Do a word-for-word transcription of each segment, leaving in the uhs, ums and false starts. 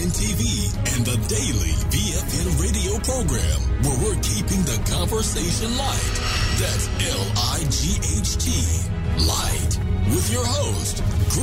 N T V and the daily V F N radio program, where we're keeping the conversation light. That's L I G H T, light, with your host,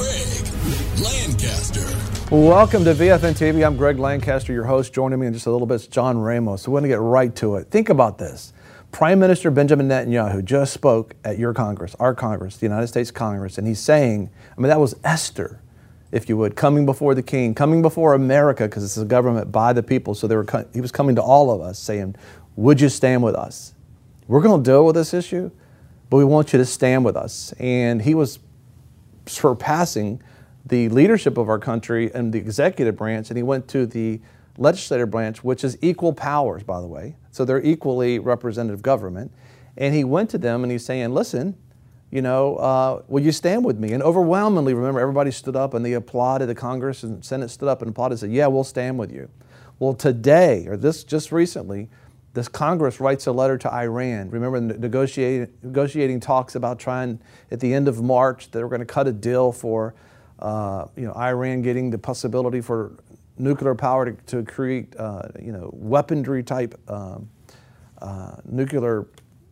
Greg Lancaster. Welcome to V F N T V. I'm Greg Lancaster, your host. Joining me in just a little bit is John Ramos. So we're going to get right to it. Think about this. Prime Minister Benjamin Netanyahu just spoke at your Congress, our Congress, the United States Congress, and he's saying, I mean, that was Esther, if you would, coming before the king, coming before America, because it's a government by the people. So they were, he was coming to all of us saying, would you stand with us? We're going to deal with this issue, but we want you to stand with us. And he was surpassing the leadership of our country and the executive branch, and he went to the legislative branch, which is equal powers, by the way. So they're equally representative government. And he went to them and he's saying, listen, you know, uh, will you stand with me? And overwhelmingly, remember, everybody stood up and they applauded. The Congress and Senate stood up and applauded and said, yeah, we'll stand with you. Well, today, or this just recently, this Congress writes a letter to Iran. Remember, negotiating, negotiating talks about trying, at the end of March, they were going to cut a deal for, uh, you know, Iran getting the possibility for nuclear power to, to create, uh, you know, weaponry type um, uh, nuclear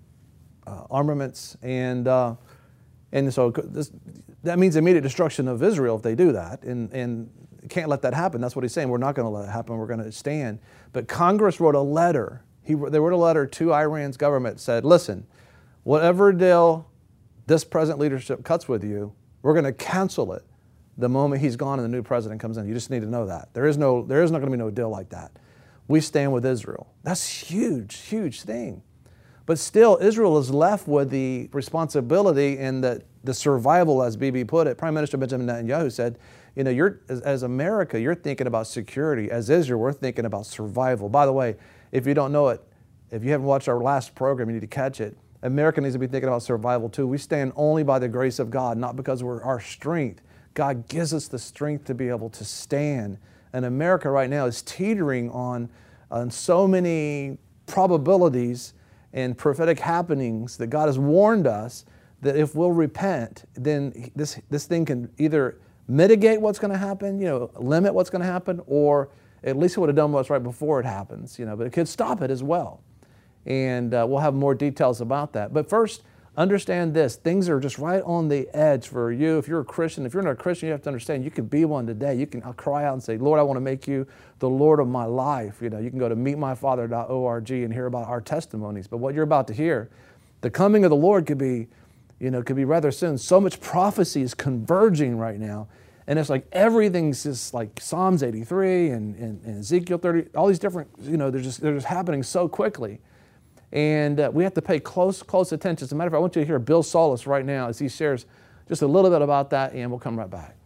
uh, armaments, and uh, and so this, that means immediate destruction of Israel if they do that, and and can't let that happen. That's what he's saying. We're not going to let it happen. We're going to stand. But Congress wrote a letter. He they wrote a letter to Iran's government. Said, listen, whatever deal this present leadership cuts with you, we're going to cancel it the moment he's gone and the new president comes in. You just need to know that. There is no, there is not going to be no deal like that. We stand with Israel. That's huge, huge thing. But still, Israel is left with the responsibility and the, the survival, as Bibi put it. Prime Minister Benjamin Netanyahu said, you know, you're, as, as America, you're thinking about security. As Israel, we're thinking about survival. By the way, if you don't know it, if you haven't watched our last program, you need to catch it. America needs to be thinking about survival too. We stand only by the grace of God, not because we're our strength. God gives us the strength to be able to stand. And America right now is teetering on, on so many probabilities and prophetic happenings that God has warned us that if we'll repent, then this, this thing can either mitigate what's going to happen, you know, limit what's going to happen, or at least it would have done what's right before it happens, you know, but it could stop it as well. And uh, we'll have more details about that. But first, understand this, things are just right on the edge for you. If you're a Christian, if you're not a Christian, you have to understand you can be one today. You can I'll cry out and say, Lord, I want to make you the Lord of my life. You know, you can go to meet my father dot org and hear about our testimonies. But what you're about to hear, the coming of the Lord could be, you know, could be rather soon. So much prophecy is converging right now. And it's like everything's just like Psalms eighty-three and, and, and Ezekiel thirty, all these different, you know, they're just, they're just happening so quickly. And uh, we have to pay close, close attention. As a matter of fact, I want you to hear Bill Solis right now as he shares just a little bit about that, and we'll come right back.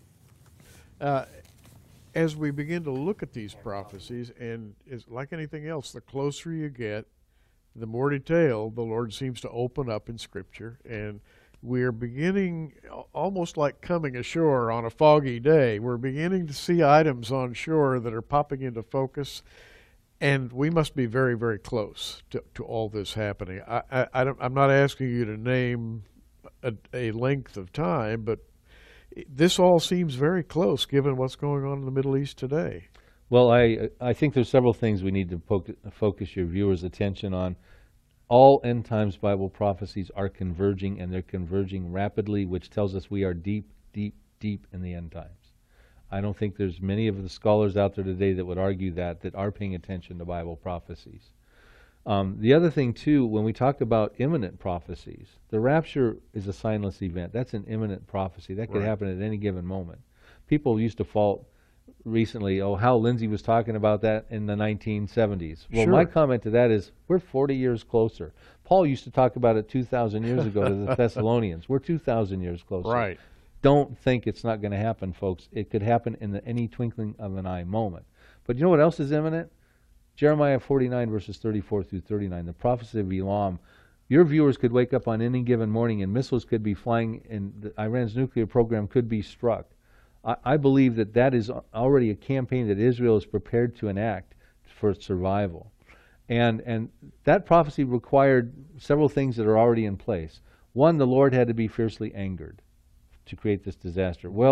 Uh, as we begin to look at these prophecies, and it's like anything else, the closer you get, the more detail the Lord seems to open up in Scripture. And we're beginning, almost like coming ashore on a foggy day, we're beginning to see items on shore that are popping into focus. And we must be very, very close to, to all this happening. I, I, I don't, I'm not asking you to name a, a length of time, but this all seems very close given what's going on in the Middle East today. Well, I, I think there's several things we need to focus, focus your viewers' attention on. All end times Bible prophecies are converging, and they're converging rapidly, which tells us we are deep, deep, deep in the end times. I don't think there's many of the scholars out there today that would argue that, that are paying attention to Bible prophecies. Um, the other thing, too, when we talk about imminent prophecies, the rapture is a signless event. That's an imminent prophecy. That could Right. happen at any given moment. People used to fault recently, oh, Hal Lindsey was talking about that in the nineteen seventies. Well, Sure. my comment to that is we're forty years closer. Paul used to talk about it two thousand years ago to the Thessalonians. We're two thousand years closer. Right. Don't think it's not going to happen, folks. It could happen in the, any twinkling of an eye moment. But you know what else is imminent? Jeremiah forty-nine, verses thirty-four through thirty-nine, the prophecy of Elam. Your viewers could wake up on any given morning and missiles could be flying and the, Iran's nuclear program could be struck. I, I believe that that is already a campaign that Israel is prepared to enact for its survival. And, and that prophecy required several things that are already in place. One, the Lord had to be fiercely angered to create this disaster. Well,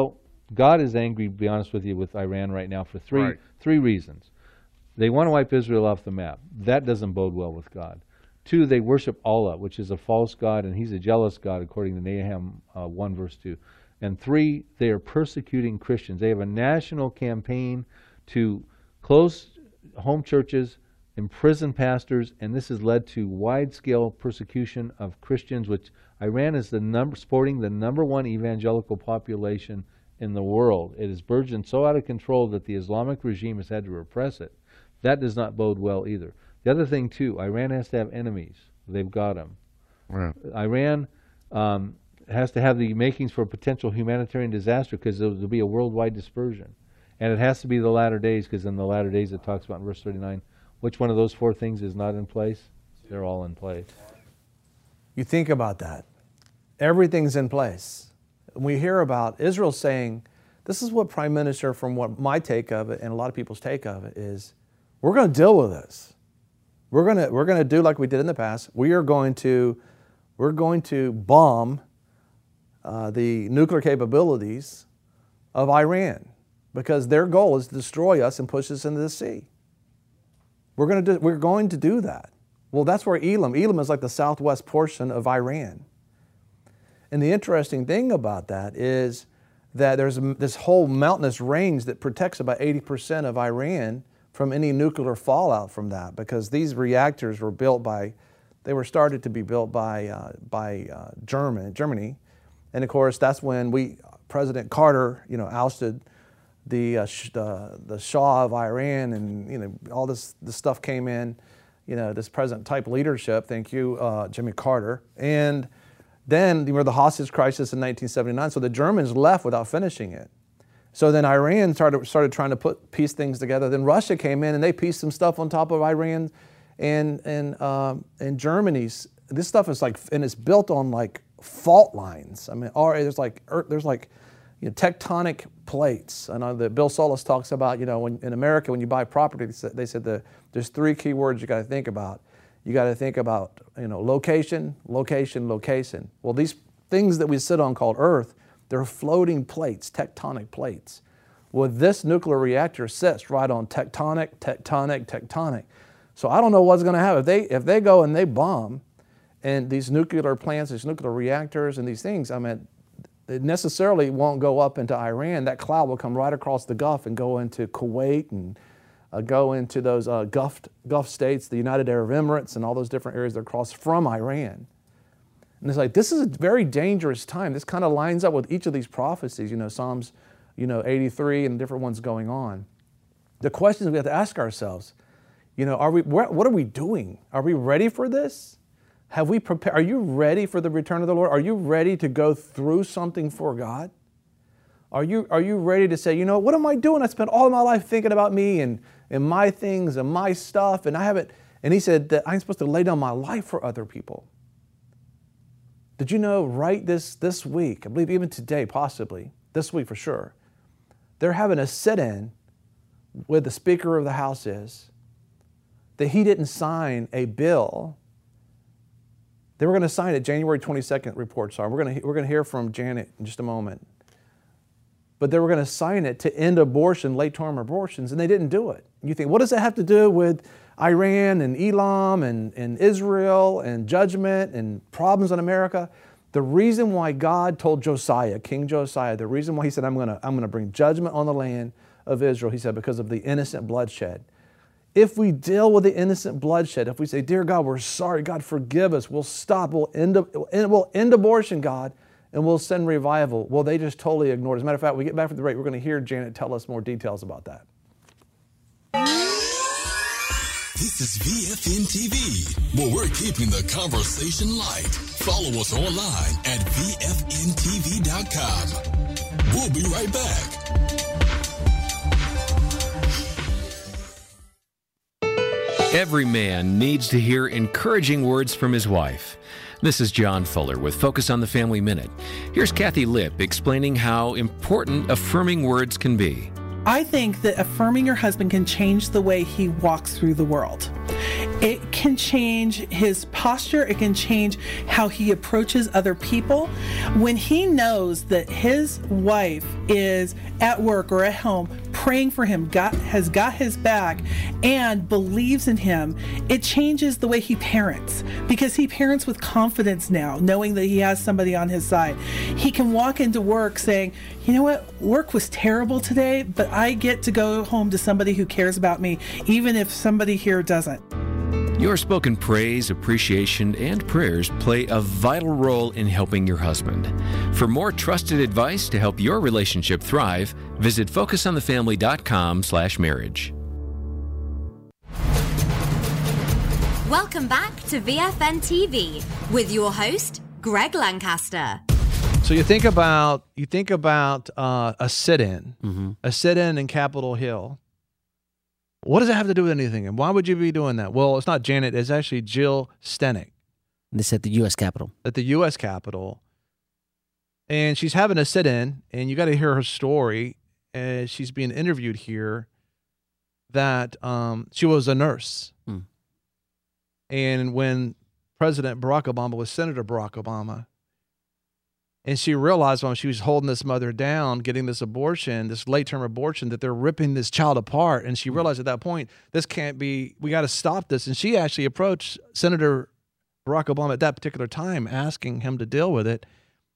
God is angry, to be honest with you, with Iran right now for three Right. three reasons. They want to wipe Israel off the map. That doesn't bode well with God. Two, they worship Allah, which is a false god, and he's a jealous God, according to Nahum uh, one, verse two. And three, they are persecuting Christians. They have a national campaign to close home churches, imprison pastors, and this has led to wide-scale persecution of Christians, which Iran is the number, sporting the number one evangelical population in the world. It has burgeoned so out of control that the Islamic regime has had to repress it. That does not bode well either. The other thing, too, Iran has to have enemies. They've got them. Right. Iran um, has to have the makings for a potential humanitarian disaster because there will be a worldwide dispersion. And it has to be the latter days, because in the latter days it talks about in verse thirty-nine, which one of those four things is not in place? They're all in place. You think about that. Everything's in place. We hear about Israel saying, this is what Prime Minister, from what my take of it and a lot of people's take of it is, we're going to deal with this. We're going to we're going to do like we did in the past. We are going to we're going to bomb uh, the nuclear capabilities of Iran, because their goal is to destroy us and push us into the sea. We're going to do, we're going to do that. Well, that's where Elam. Elam is like the southwest portion of Iran. And the interesting thing about that is that there's a, this whole mountainous range that protects about eighty percent of Iran from any nuclear fallout from that, because these reactors were built by, they were started to be built by uh, by uh, German, Germany, and of course that's when we President Carter, you know, ousted the uh, sh the, the Shah of Iran, and you know all this this stuff came in, you know, this president type leadership. Thank you, uh, Jimmy Carter, and then there were the hostage crisis in nineteen seventy-nine. So the Germans left without finishing it. So then Iran started, started trying to put piece things together. Then Russia came in and they pieced some stuff on top of Iran and, and, um, and Germany's. This stuff is like, and it's built on like fault lines. I mean, or there's like, there's like you know, tectonic plates. I know that Bill Solis talks about, you know, when, in America, when you buy property, they said, they said the, there's three key words you got to think about. You got to think about, you know, location, location, location. Well, these things that we sit on called Earth, they're floating plates, tectonic plates. Well, this nuclear reactor sits right on tectonic, tectonic, tectonic. So I don't know what's going to happen. If they, if they go and they bomb, and these nuclear plants, these nuclear reactors and these things, I mean, it necessarily won't go up into Iran. That cloud will come right across the Gulf and go into Kuwait and uh, go into those uh, Gulf, Gulf states, the United Arab Emirates and all those different areas that are across from Iran. And it's like, this is a very dangerous time. This kind of lines up with each of these prophecies, you know, Psalms, you know, eighty-three and different ones going on. The questions we have to ask ourselves, you know, are we, what are we doing? Are we ready for this? Have we prepared? Are you ready for the return of the Lord? Are you ready to go through something for God? Are you, are you ready to say, you know, what am I doing? I spent all of my life thinking about me and, and my things and my stuff, and I haven't, and he said that I'm supposed to lay down my life for other people. Did you know right this, this week, I believe even today possibly, this week for sure, they're having a sit-in where the Speaker of the House is, that he didn't sign a bill. They were going to sign it January twenty-second, reports are. We're going to, we're going to hear from Janet in just a moment. But they were going to sign it to end abortion, late-term abortions, and they didn't do it. You think, what does that have to do with Iran and Elam and, and Israel and judgment and problems in America? The reason why God told Josiah, King Josiah, the reason why he said, I'm going to, I'm going to bring judgment on the land of Israel, he said, because of the innocent bloodshed. If we deal with the innocent bloodshed, if we say, dear God, we're sorry, God, forgive us, we'll stop, we'll end, we'll end abortion, God, and we'll send revival. Well, they just totally ignored it. As a matter of fact, when we get back from the break, we're going to hear Janet tell us more details about that. This is V F N T V, where we're keeping the conversation light. Follow us online at V F N T V dot com. We'll be right back. Every man needs to hear encouraging words from his wife. This is John Fuller with Focus on the Family Minute. Here's Kathy Lipp explaining how important affirming words can be. I think that affirming your husband can change the way he walks through the world. It can change his posture. It can change how he approaches other people. When he knows that his wife is at work or at home praying for him, got, has got his back, and believes in him, it changes the way he parents, because he parents with confidence now, knowing that he has somebody on his side. He can walk into work saying, you know what, work was terrible today, but I get to go home to somebody who cares about me, even if somebody here doesn't. Your spoken praise, appreciation, and prayers play a vital role in helping your husband. For more trusted advice to help your relationship thrive, visit focus on the family dot com slash marriage. Welcome back to V F N T V with your host, Greg Lancaster. So you think about you think about uh, a sit-in, Mm-hmm. a sit-in in Capitol Hill. What does it have to do with anything? And why would you be doing that? Well, it's not Janet. It's actually Jill Stenik This at the U S Capitol. at the U S Capitol. And she's having a sit-in, and you got to hear her story as she's being interviewed here, that um, she was a nurse. Hmm. And when President Barack Obama was Senator Barack Obama, and she realized when she was holding this mother down, getting this abortion, this late-term abortion, that they're ripping this child apart. And she realized at that point, this can't be, we got to stop this. And she actually approached Senator Barack Obama at that particular time, asking him to deal with it.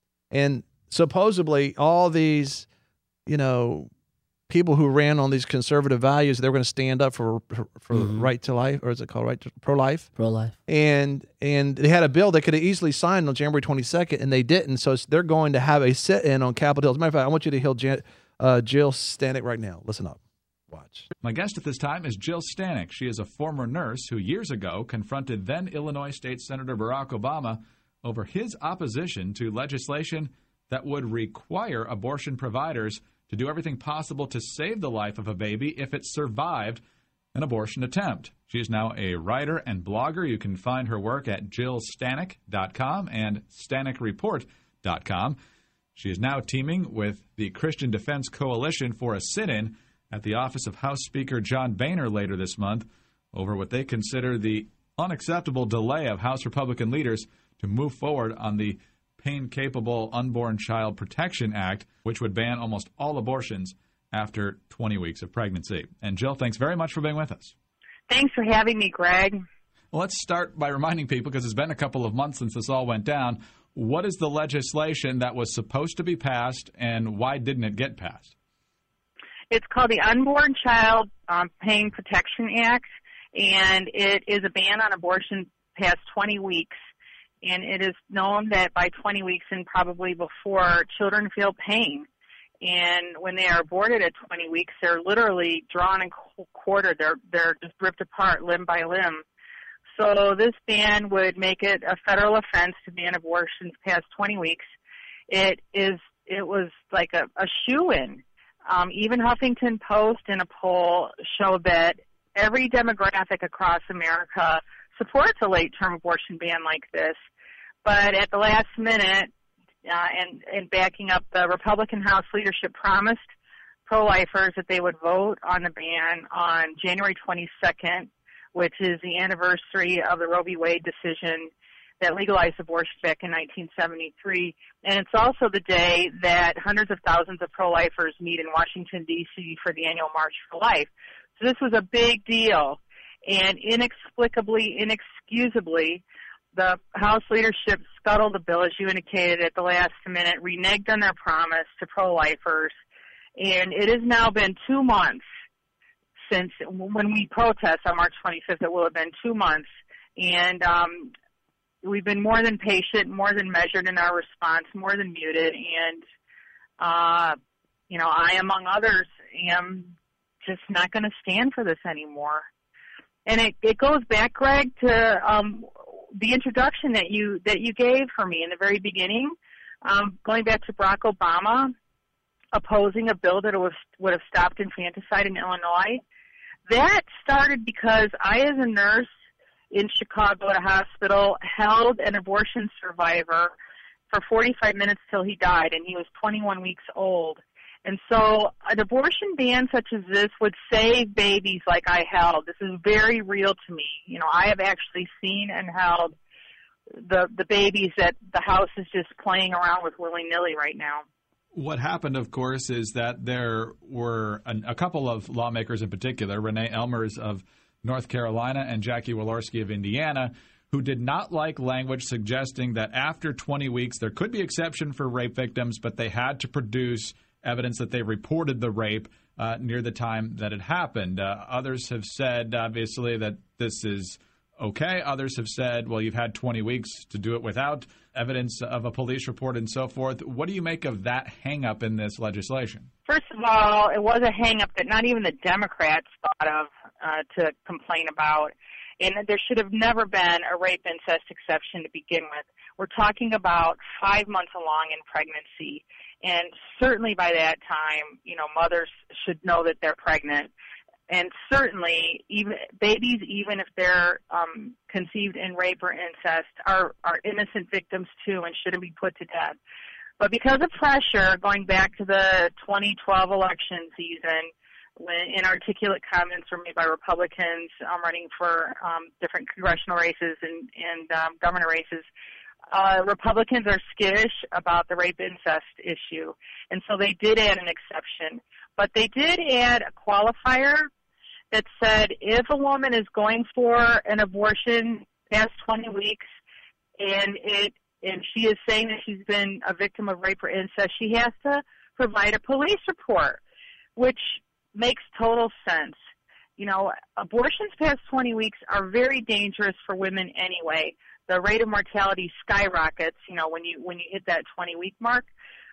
And supposedly all these, you know, people who ran on these conservative values, they were going to stand up for for, for Mhm. right to life, or is it called right to pro-life? Pro-life. And and they had a bill they could have easily signed on January twenty-second, and they didn't. So it's- they're going to have a sit-in on Capitol Hill. As a matter of fact, I want you to hear Jan, uh, Jill Stanek right now. Listen up. Watch. My guest at this time is Jill Stanek. She is a former nurse who years ago confronted then Illinois State Senator Barack Obama over his opposition to legislation that would require abortion providers to do everything possible to save the life of a baby if it survived an abortion attempt. She is now a writer and blogger. You can find her work at jill stanek dot com and stanek report dot com. She is now teaming with the Christian Defense Coalition for a sit-in at the office of House Speaker John Boehner later this month over what they consider the unacceptable delay of House Republican leaders to move forward on the Pain-Capable Unborn Child Protection Act, which would ban almost all abortions after twenty weeks of pregnancy. And Jill, thanks very much for being with us. Thanks for having me, Greg. Well, let's start by reminding people, because it's been a couple of months since this all went down, what is the legislation that was supposed to be passed, and why didn't it get passed? It's called the Unborn Child um, Pain Protection Act, and it is a ban on abortion past twenty weeks. And it is known that by twenty weeks and probably before, children feel pain. And when they are aborted at twenty weeks, they're literally drawn and quartered. They're, they're just ripped apart limb by limb. So this ban would make it a federal offense to ban abortions past twenty weeks. It is, it was like a, a shoo-in. Um, even Huffington Post in a poll showed that every demographic across America supports a late-term abortion ban like this. But at the last minute, uh, and, and backing up, the Republican House leadership promised pro-lifers that they would vote on the ban on January twenty-second, which is the anniversary of the Roe v. Wade decision that legalized abortion back in nineteen seventy-three. And it's also the day that hundreds of thousands of pro-lifers meet in Washington, D C for the annual March for Life. So this was a big deal. And inexplicably, inexcusably, the House leadership scuttled the bill, as you indicated, at the last minute, reneged on their promise to pro-lifers. And it has now been two months since when we protest on March twenty-fifth. It will have been two months. And um, we've been more than patient, more than measured in our response, more than muted. And, uh, you know, I, among others, am just not going to stand for this anymore. And it, it goes back, Greg, to um, the introduction that you that you gave for me in the very beginning, um, going back to Barack Obama opposing a bill that was, would have stopped infanticide in Illinois. That started because I, as a nurse in Chicago at a hospital, held an abortion survivor for forty-five minutes till he died, and he was twenty-one weeks old. And so an abortion ban such as this would save babies like I held. This is very real to me. You know, I have actually seen and held the the babies that the House is just playing around with willy-nilly right now. What happened, of course, is that there were an, a couple of lawmakers in particular, Renee Elmers of North Carolina and Jackie Walorski of Indiana, who did not like language suggesting that after twenty weeks there could be exception for rape victims, but they had to produce evidence that they reported the rape uh, near the time that it happened. Uh, others have said, obviously, that this is okay. Others have said, well, you've had twenty weeks to do it without evidence of a police report and so forth. What do you make of that hang-up in this legislation? First of all, it was a hang-up that not even the Democrats thought of uh, to complain about. And there should have never been a rape incest exception to begin with. We're talking about five months along in pregnancy. And certainly by that time, you know, mothers should know that they're pregnant. And certainly, even babies, even if they're um, conceived in rape or incest, are, are innocent victims too and shouldn't be put to death. But because of pressure, going back to the twenty twelve election season, when inarticulate comments were made by Republicans um, running for um, different congressional races and, and um, governor races, uh, Republicans are skittish about the rape incest issue. And so they did add an exception. But they did add a qualifier that said if a woman is going for an abortion past twenty weeks and it and she is saying that she's been a victim of rape or incest, she has to provide a police report, which makes total sense. You know, abortions past twenty weeks are very dangerous for women anyway. The rate of mortality skyrockets, you know, when you when you hit that twenty-week mark.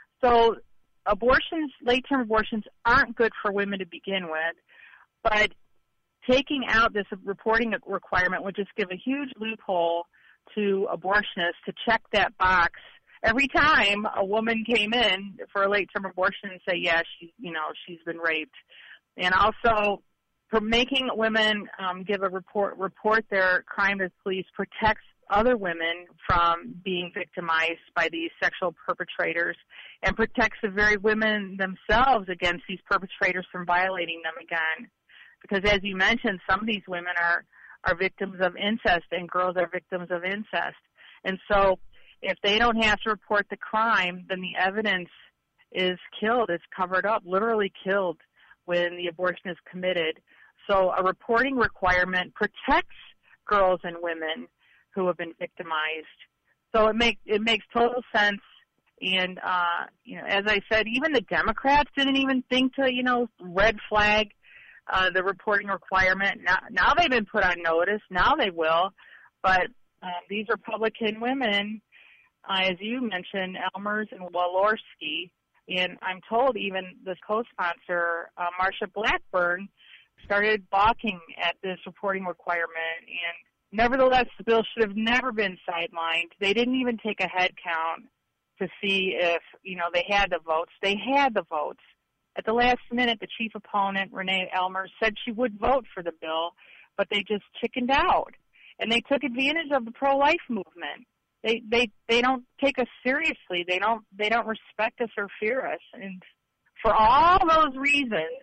So abortions, late-term abortions, aren't good for women to begin with. But taking out this reporting requirement would just give a huge loophole to abortionists to check that box every time a woman came in for a late-term abortion and say, yeah, she, you know, she's been raped. And also, for making women um, give a report, report their crime to police protects other women from being victimized by these sexual perpetrators and protects the very women themselves against these perpetrators from violating them again. Because as you mentioned, some of these women are, are victims of incest and girls are victims of incest. And so if they don't have to report the crime, then the evidence is killed, it's covered up, literally killed when the abortion is committed. So a reporting requirement protects girls and women who have been victimized. So it makes it makes total sense. And uh, you know, as I said, even the Democrats didn't even think to, you know, red flag uh, the reporting requirement. Now, now they've been put on notice. Now they will. But uh, these Republican women, uh, as you mentioned, Elmers and Walorski, and I'm told even this co-sponsor, uh, Marsha Blackburn, started balking at this reporting requirement. And nevertheless, the bill should have never been sidelined. They didn't even take a head count to see if, you know, they had the votes. They had the votes. At the last minute, the chief opponent, Renee Elmers, said she would vote for the bill, but they just chickened out. And they took advantage of the pro-life movement. They they they don't take us seriously. They don't they don't respect us or fear us. And for all those reasons,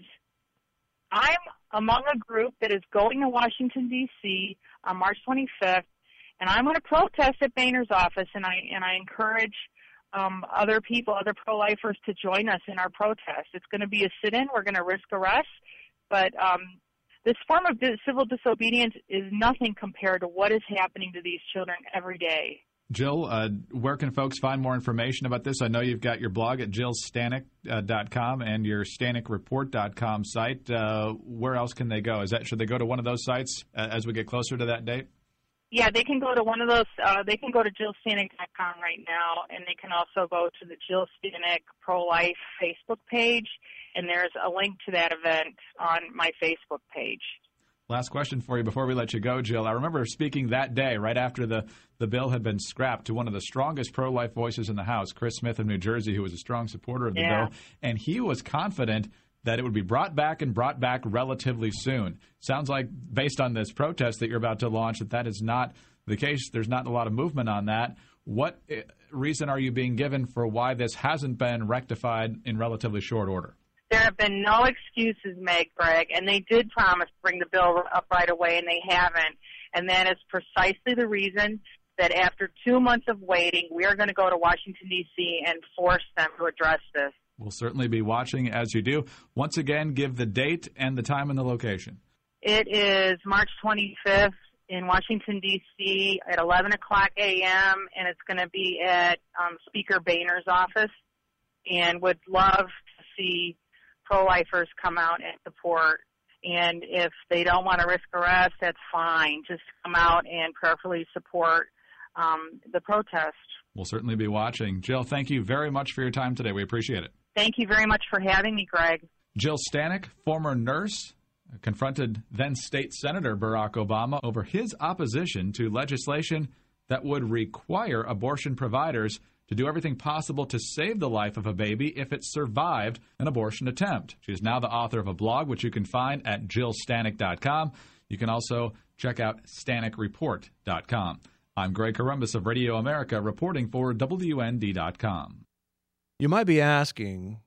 I'm among a group that is going to Washington, D C on March twenty-fifth, and I'm going to protest at Boehner's office, and I and I encourage um, other people, other pro-lifers, to join us in our protest. It's going to be a sit-in. We're going to risk arrest, but um, this form of dis- civil disobedience is nothing compared to what is happening to these children every day. Jill, uh, where can folks find more information about this? I know you've got your blog at jill stanek dot com and your stanek report dot com site. Uh, where else can they go? Is that should they go to one of those sites uh, as we get closer to that date? Yeah, they can go to one of those. Uh, they can go to jill stanek dot com right now, and they can also go to the Jill Stanek Pro-Life Facebook page, and there's a link to that event on my Facebook page. Last question for you before we let you go, Jill. I remember speaking that day, right after the, the bill had been scrapped, to one of the strongest pro-life voices in the House, Chris Smith of New Jersey, who was a strong supporter of the yeah. bill, and he was confident that it would be brought back and brought back relatively soon. Sounds like, based on this protest that you're about to launch, that that is not the case. There's not a lot of movement on that. What reason are you being given for why this hasn't been rectified in relatively short order? There have been no excuses made, Greg, and they did promise to bring the bill up right away, and they haven't. And that is precisely the reason that after two months of waiting, we are going to go to Washington, D C and force them to address this. We'll certainly be watching as you do. Once again, give the date and the time and the location. It is March twenty-fifth in Washington, D C at eleven o'clock a.m., and it's going to be at um, Speaker Boehner's office, and would love to see pro-lifers come out and support. And if they don't want to risk arrest, that's fine. Just come out and prayerfully support um, the protest. We'll certainly be watching. Jill, thank you very much for your time today. We appreciate it. Thank you very much for having me, Greg. Jill Stanek, former nurse, confronted then State Senator Barack Obama over his opposition to legislation that would require abortion providers to do everything possible to save the life of a baby if it survived an abortion attempt. She is now the author of a blog, which you can find at jill stanek dot com. You can also check out stanek report dot com. I'm Greg Corombos of Radio America, reporting for W N D dot com. You might be asking,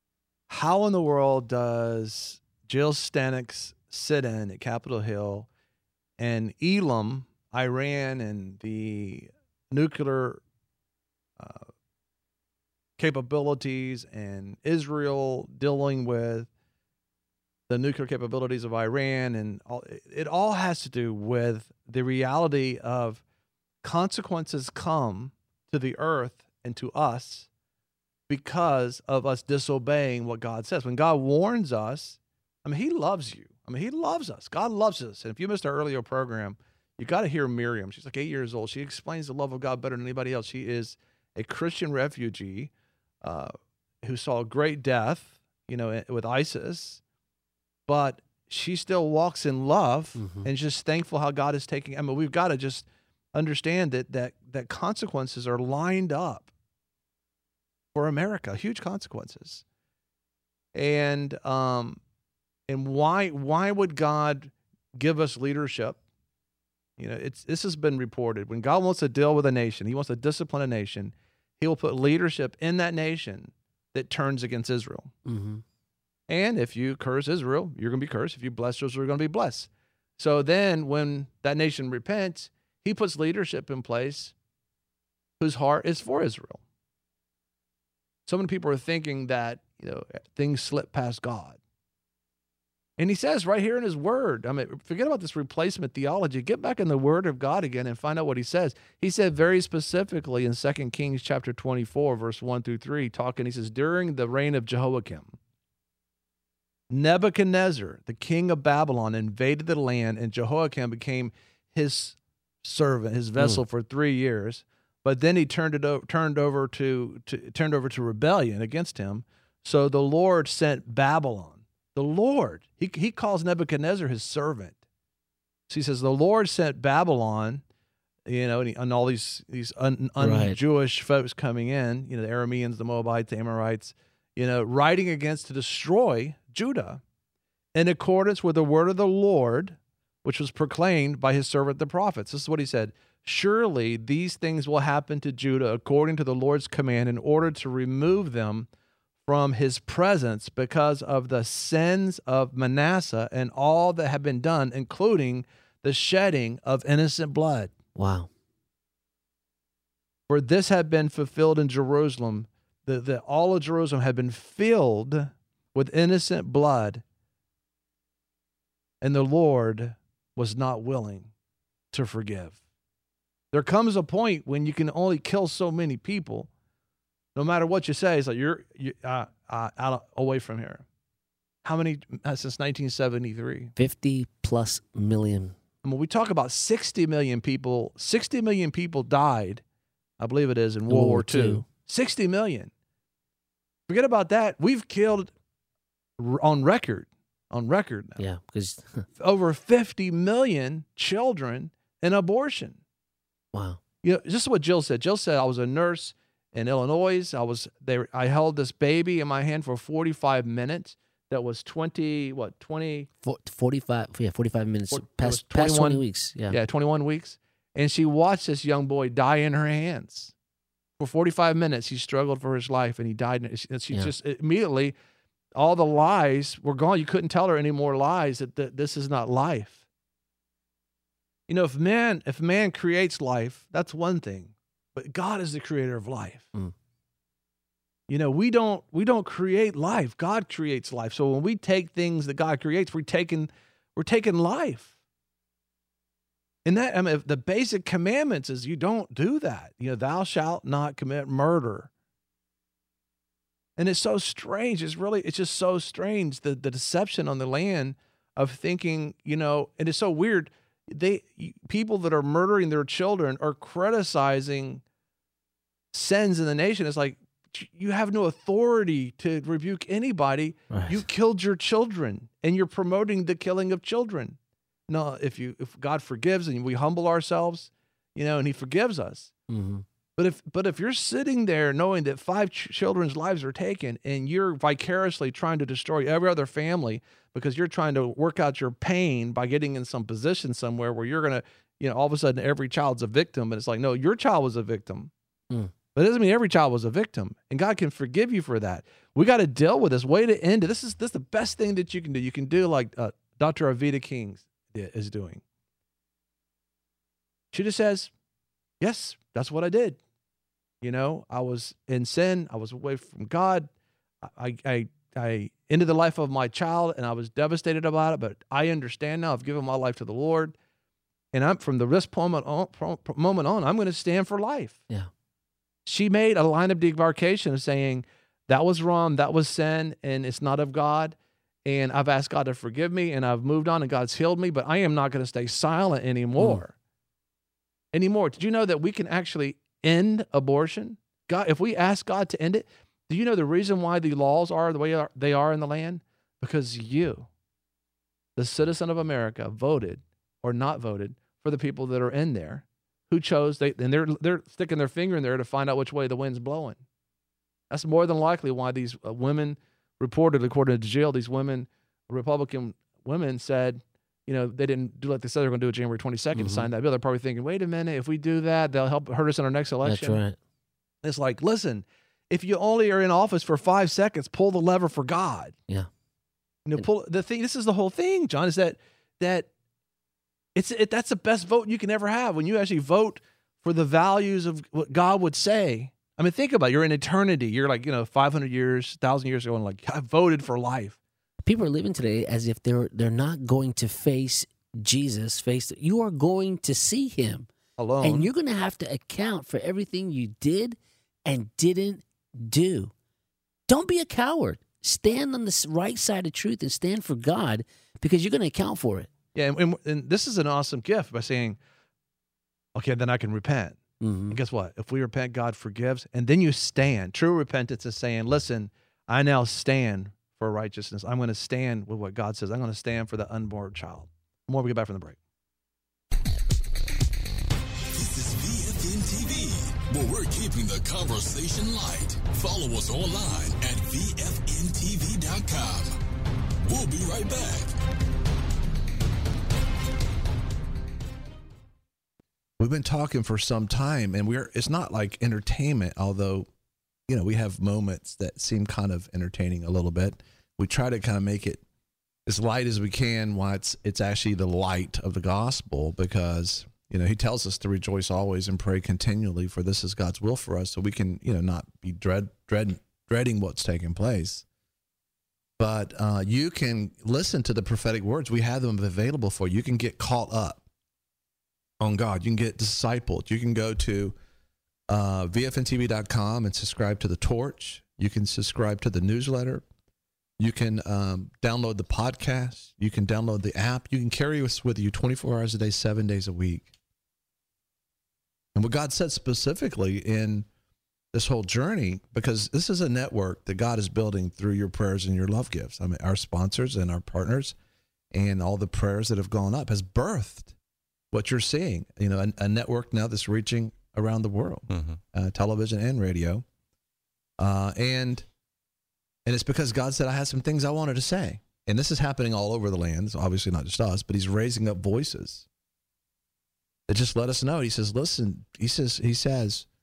how in the world does Jill Stanek's sit-in at Capitol Hill and Elam, Iran, and the nuclear uh, capabilities, and Israel dealing with the nuclear capabilities of Iran, and all, it all has to do with the reality of consequences come to the earth and to us because of us disobeying what God says. When God warns us, I mean, he loves you. I mean, he loves us. God loves us. And if you missed our earlier program, you got to hear Miriam. She's like eight years old. She explains the love of God better than anybody else. She is a Christian refugee uh, who saw great death, you know, with ISIS, but she still walks in love mm-hmm. and just thankful how God is taking. I mean, we've got to just understand that that that consequences are lined up for America, huge consequences, and um, and why why would God give us leadership? You know, it's this has been reported. When God wants to deal with a nation, he wants to discipline a nation, he will put leadership in that nation that turns against Israel. Mm-hmm. And if you curse Israel, you're going to be cursed. If you bless Israel, you're going to be blessed. So then when that nation repents, he puts leadership in place whose heart is for Israel. So many people are thinking that, you know, things slip past God. And he says right here in his word, I mean, forget about this replacement theology. Get back in the word of God again and find out what he says. He said very specifically in Second Kings chapter twenty-four, verse one through three, talking, he says, during the reign of Jehoiakim, Nebuchadnezzar, the king of Babylon, invaded the land, and Jehoiakim became his servant, his vessel mm. for three years. But then he turned it over, turned over to, to turned over to rebellion against him. So the Lord sent Babylon. The Lord, he he calls Nebuchadnezzar his servant. So he says the Lord sent Babylon, you know, and, he, and all these these un, un-Jewish right. folks coming in, you know, the Arameans, the Moabites, the Amorites, you know, riding against to destroy Judah in accordance with the word of the Lord, which was proclaimed by his servant the prophets. This is what he said. Surely these things will happen to Judah according to the Lord's command in order to remove them from his presence because of the sins of Manasseh and all that have been done, including the shedding of innocent blood. Wow. For this had been fulfilled in Jerusalem, that the, all of Jerusalem had been filled with innocent blood, and the Lord was not willing to forgive. There comes a point when you can only kill so many people. No matter what you say, it's like you're, you're uh, uh, out away from here. How many uh, since nineteen seventy-three? fifty plus million. And when we talk about sixty million people, sixty million people died, I believe it is, in World, World War Two. Two. sixty million. Forget about that. We've killed on record, on record now. Yeah, because over fifty million children in abortion. Wow. You know, this is what Jill said. Jill said, I was a nurse in Illinois. I was there. I held this baby in my hand for forty-five minutes. That was twenty, what, twenty? forty-five, yeah, forty-five minutes, four, past, past twenty weeks. Yeah. Yeah, twenty-one weeks. And she watched this young boy die in her hands. For forty-five minutes, he struggled for his life, and he died. And she Yeah. just immediately, all the lies were gone. You couldn't tell her any more lies that, that this is not life. You know, if man, if man creates life, that's one thing. But God is the creator of life. Mm. You know, we don't we don't create life. God creates life. So when we take things that God creates, we're taking we're taking life. And that, I mean, the basic commandments is you don't do that. You know, thou shalt not commit murder. And it's so strange. It's really, it's just so strange, the, the deception on the land of thinking, you know, and it's so weird. They, people that are murdering their children are criticizing sins in the nation. It's like, you have no authority to rebuke anybody. Right. You killed your children, and you're promoting the killing of children. No, if you if God forgives and we humble ourselves, you know, and He forgives us. Mm-hmm. But if but if you're sitting there knowing that five ch- children's lives are taken, and you're vicariously trying to destroy every other family because you're trying to work out your pain by getting in some position somewhere where you're gonna, you know, all of a sudden every child's a victim, and it's like, no, your child was a victim. Mm. But it doesn't mean every child was a victim, and God can forgive you for that. We got to deal with this. Way to end it. This is this is the best thing that you can do. You can do like uh, Doctor Avita Kings is doing. She just says, yes, that's what I did. You know, I was in sin. I was away from God. I, I, I ended the life of my child, and I was devastated about it, but I understand now. I've given my life to the Lord, and I'm from the this moment on, moment on, I'm going to stand for life. Yeah. She made a line of demarcation of saying, that was wrong, that was sin, and it's not of God. And I've asked God to forgive me, and I've moved on, and God's healed me, but I am not going to stay silent anymore. Mm. Anymore. Did you know that we can actually end abortion? God, if we ask God to end it, do you know the reason why the laws are the way they are in the land? Because you, the citizen of America, voted or not voted for the people that are in there who chose, they, and they're, they're sticking their finger in there to find out which way the wind's blowing. That's more than likely why these uh, women, reported according to Jill, these women, Republican women said, you know, they didn't do like they said they were going to do it January twenty-second mm-hmm. to sign that bill. They're probably thinking, wait a minute, if we do that, they'll help hurt us in our next election. That's right. It's like, listen, if you only are in office for five seconds, pull the lever for God. Yeah. You know, pull the thing. This is the whole thing, John, is that that it's it, that's the best vote you can ever have when you actually vote for the values of what God would say. I mean, think about it. You're in eternity. You're like, you know, five hundred years, one thousand years ago, and like, I voted for life. People are living today as if they're they're not going to face Jesus. Face you are going to see Him alone, and you're going to have to account for everything you did and didn't do. Don't be a coward. Stand on the right side of truth and stand for God, because you're going to account for it. Yeah, and, and, and this is an awesome gift by saying, okay, then I can repent. Mm-hmm. And guess what? If we repent, God forgives, and then you stand. True repentance is saying, listen, I now stand for righteousness. I'm going to stand with what God says. I'm going to stand for the unborn child. More we get back from the break. This is V F N T V, where we're keeping the conversation light. Follow us online at V F N T V dot com. We'll be right back. We've been talking for some time, and we're it's not like entertainment, although, you know, we have moments that seem kind of entertaining a little bit. We try to kind of make it as light as we can while it's, it's actually the light of the gospel, because, you know, He tells us to rejoice always and pray continually, for this is God's will for us, so we can, you know, not be dread, dread, dreading what's taking place. But uh, you can listen to the prophetic words. We have them available for you. You can get caught up on God. You can get discipled. You can go to uh, V F N T V dot com and subscribe to the Torch. You can subscribe to the newsletter. You can um, download the podcast. You can download the app. You can carry us with you twenty-four hours a day, seven days a week. And what God said specifically in this whole journey, because this is a network that God is building through your prayers and your love gifts. I mean, our sponsors and our partners and all the prayers that have gone up has birthed what you're seeing, you know, a, a network now that's reaching around the world, mm-hmm. uh, television and radio. Uh, and and it's because God said, I had some things I wanted to say. And this is happening all over the land. It's obviously not just us, but He's raising up voices that just let us know. He says, listen, he says, he says,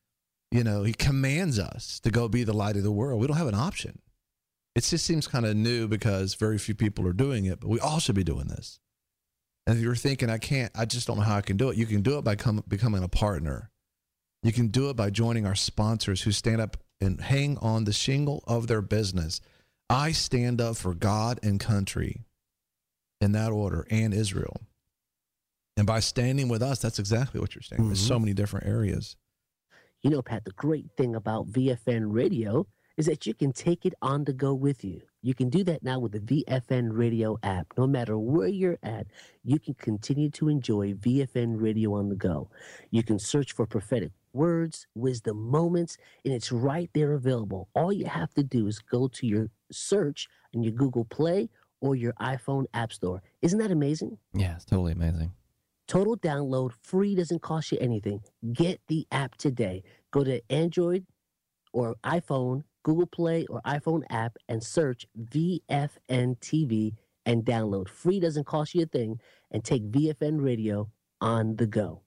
You know, he commands us to go be the light of the world. We don't have an option. It just seems kind of new because very few people are doing it, but we all should be doing this. And if you're thinking, I can't, I just don't know how I can do it, you can do it by come, becoming a partner. You can do it by joining our sponsors who stand up and hang on the shingle of their business. I stand up for God and country in that order, and Israel. And by standing with us, that's exactly what you're saying. Mm-hmm. There's so many different areas. You know, Pat, the great thing about V F N Radio is that you can take it on the go with you. You can do that now with the V F N Radio app. No matter where you're at, you can continue to enjoy V F N Radio on the go. You can search for prophetic words, wisdom moments, and it's right there available. All you have to do is go to your search in your Google Play or your iPhone App Store. Isn't that amazing? Yeah, it's totally amazing. Total download, free, doesn't cost you anything. Get the app today. Go to Android or iPhone, Google Play or iPhone app and search V F N T V and download. Free, doesn't cost you a thing, and take V F N Radio on the go.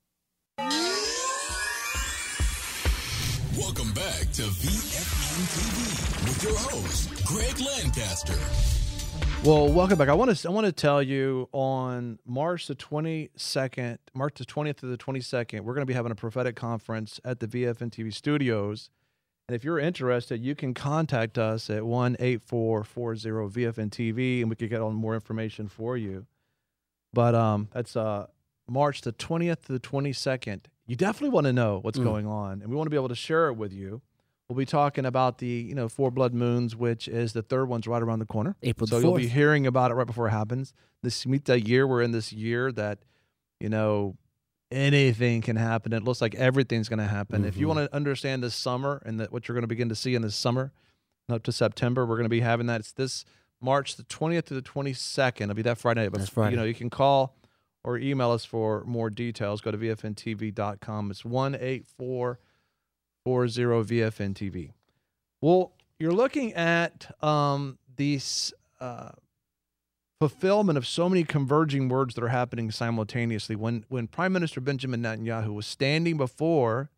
Welcome back to V F N T V with your host, Greg Lancaster. Well, welcome back. I want to I want to tell you on March the twenty-second, March the twentieth to the twenty-second, we're going to be having a prophetic conference at the V F N T V studios. And if you're interested, you can contact us at one eight four four zero V F N T V, and we could get on more information for you. But um, that's uh, March the twentieth to the twenty-second. You definitely want to know what's mm. going on, and we want to be able to share it with you. We'll be talking about the, you know, four blood moons, which is the third one's right around the corner. April so the you'll fourth. be hearing about it right before it happens. This Shemitah year, we're in this year that, you know, anything can happen. It looks like everything's going to happen. Mm-hmm. If you want to understand this summer and that what you're going to begin to see in this summer up to September, we're going to be having that. It's this March the twentieth to the twenty-second. It'll be that Friday night. But, That's Friday. You know, you can call or email us for more details. Go to V F N T V dot com. It's one eight four four zero V F N T V. Well, you're looking at um, these uh, fulfillment of so many converging words that are happening simultaneously. When when Prime Minister Benjamin Netanyahu was standing before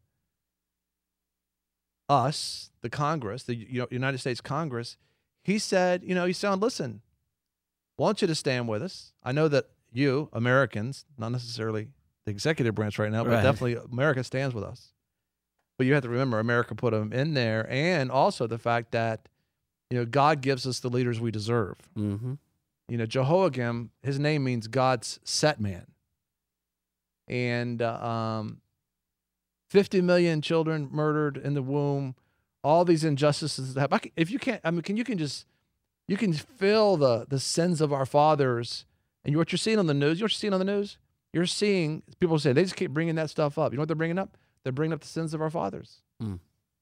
us, the Congress, the you know, United States Congress, he said, you know, he said, listen, I want you to stand with us. I know that you, Americans, not necessarily the executive branch right now, but Right. definitely America stands with us. But you have to remember, America put them in there, and also the fact that, you know, God gives us the leaders we deserve. Mm-hmm. You know, Jehoiakim, his name means God's set man. And uh, um, fifty million children murdered in the womb, all these injustices that happen. I can, if you can't, I mean, can you can just, you can feel the the sins of our fathers. And what you're seeing on the news, you know what you're seeing on the news? You're seeing, people say, they just keep bringing that stuff up. You know what they're bringing up? They're bringing up the sins of our fathers. Mm.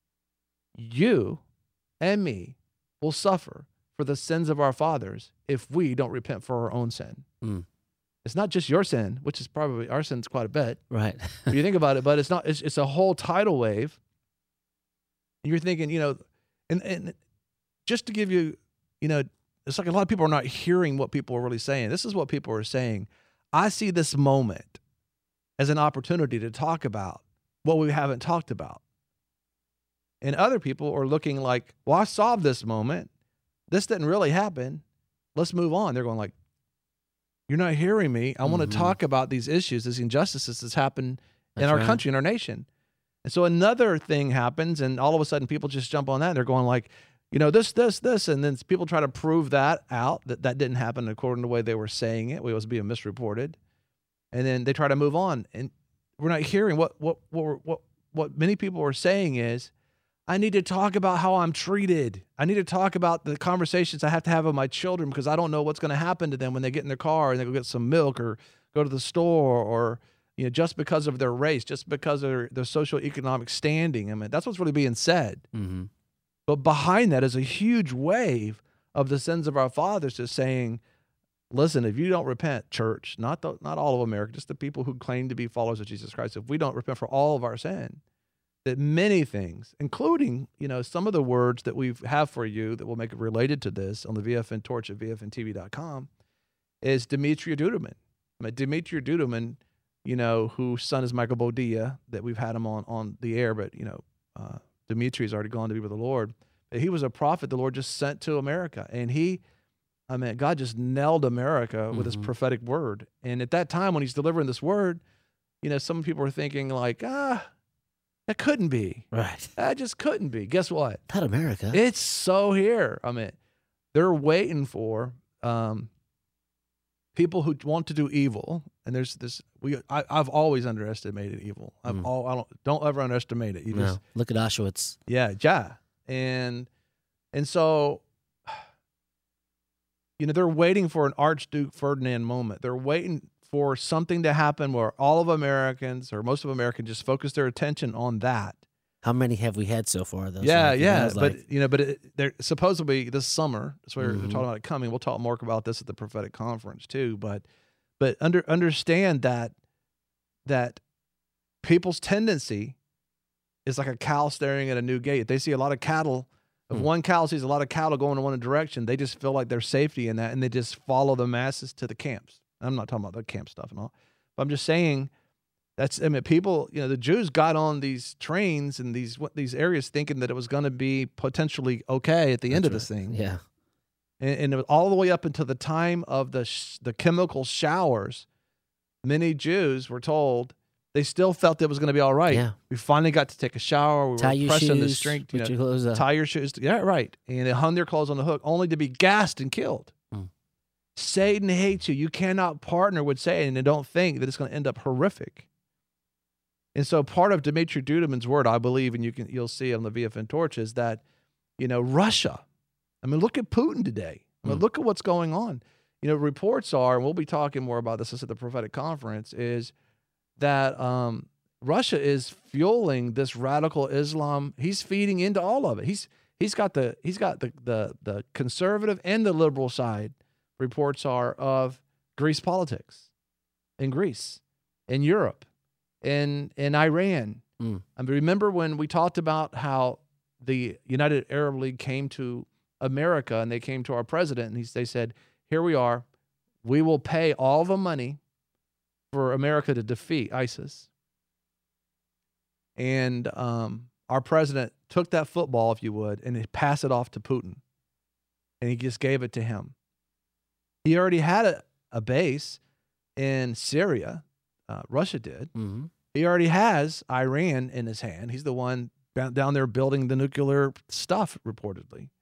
You and me will suffer for the sins of our fathers if we don't repent for our own sin. Mm. It's not just your sin, which is probably our sin's quite a bit. Right. If you think about it, but it's not, it's, it's a whole tidal wave. And you're thinking, you know, and, and just to give you, you know, it's like a lot of people are not hearing what people are really saying. This is what people are saying. I see this moment as an opportunity to talk about what we haven't talked about. And other people are looking like, well, I solved this moment. This didn't really happen. Let's move on. They're going like, you're not hearing me. I mm-hmm. want to talk about these issues, these injustices that's happened That's in our right. country, in our nation. And so another thing happens, and all of a sudden people just jump on that. And they're going like, you know, this, this, this. And then people try to prove that out, that that didn't happen according to the way they were saying it. It was being misreported. And then they try to move on. And we're not hearing what what what what what many people are saying is, I need to talk about how I'm treated. I need to talk about the conversations I have to have with my children because I don't know what's going to happen to them when they get in their car and they go get some milk or go to the store, or, you know, just because of their race, just because of their, their social economic standing. I mean, that's what's really being said. Mm-hmm. But behind that is a huge wave of the sins of our fathers just saying, listen, if you don't repent, church, not the, not all of America, just the people who claim to be followers of Jesus Christ, if we don't repent for all of our sin, that many things, including, you know, some of the words that we have for you that will make it related to this on the V F N Torch at V F N T V dot com, is Demetria Duduman. I mean, Demetria Duduman, you know, whose son is Michael Bodia, that we've had him on, on the air, but, you know, uh, Dimitri's already gone to be with the Lord. He was a prophet the Lord just sent to America. And he, I mean, God just nailed America with Mm-hmm. his prophetic word. And at that time when he's delivering this word, you know, some people were thinking like, ah, that couldn't be. Right. That just couldn't be. Guess what? Not America. It's so here. I mean, they're waiting for um, people who want to do evil. And there's this, we, I, I've always underestimated evil. I've Mm. all, I don't, don't ever underestimate it. You No. just, Look at Auschwitz. yeah, yeah. And, and so, you know, they're waiting for an Archduke Ferdinand moment. They're waiting for something to happen where all of Americans or most of Americans just focus their attention on that. How many have we had so far, though? Yeah, So it yeah, feels but like- you know, but it, they're supposedly this summer. That's where Mhm. they're talking about it coming. We'll talk more about this at the prophetic conference too. But, but under understand that that people's tendency is like a cow staring at a new gate. If they see a lot of cattle, if Hmm. one cow sees a lot of cattle going in one direction, they just feel like there's safety in that, and they just follow the masses to the camps. I'm not talking about the camp stuff and all, but I'm just saying. That's, I mean, people, you know, the Jews got on these trains and these what these areas thinking that it was going to be potentially okay at the end of this thing. Yeah. And, and it was all the way up until the time of the sh- the chemical showers, many Jews were told they still felt it was going to be all right. Yeah. We finally got to take a shower. We Tie were your pressing the shoes, strength. You put know, your clothes up. tie your shoes. Yeah, right. And they hung their clothes on the hook only to be gassed and killed. Mm. Satan hates you. You cannot partner with Satan and don't think that it's going to end up horrific. And so part of Dimitri Duduman's word, I believe, and you can you'll see on the V F N Torch, is that, you know, Russia. I mean, look at Putin today. I mean, Mm. look at what's going on. You know, reports are, and we'll be talking more about this at the prophetic conference, is that um, Russia is fueling this radical Islam. He's feeding into all of it. He's he's got the he's got the the the conservative and the liberal side. Reports are of Greece politics, in Greece, in Europe. In in Iran. Mm. I mean, remember when we talked about how the United Arab League came to America and they came to our president and he, they said, here we are. We will pay all the money for America to defeat ISIS. And um, our president took that football, if you would, and he passed it off to Putin. And he just gave it to him. He already had a, a base in Syria. Uh, Russia did. Mm-hmm. He already has Iran in his hand. He's the one down down there building the nuclear stuff, reportedly.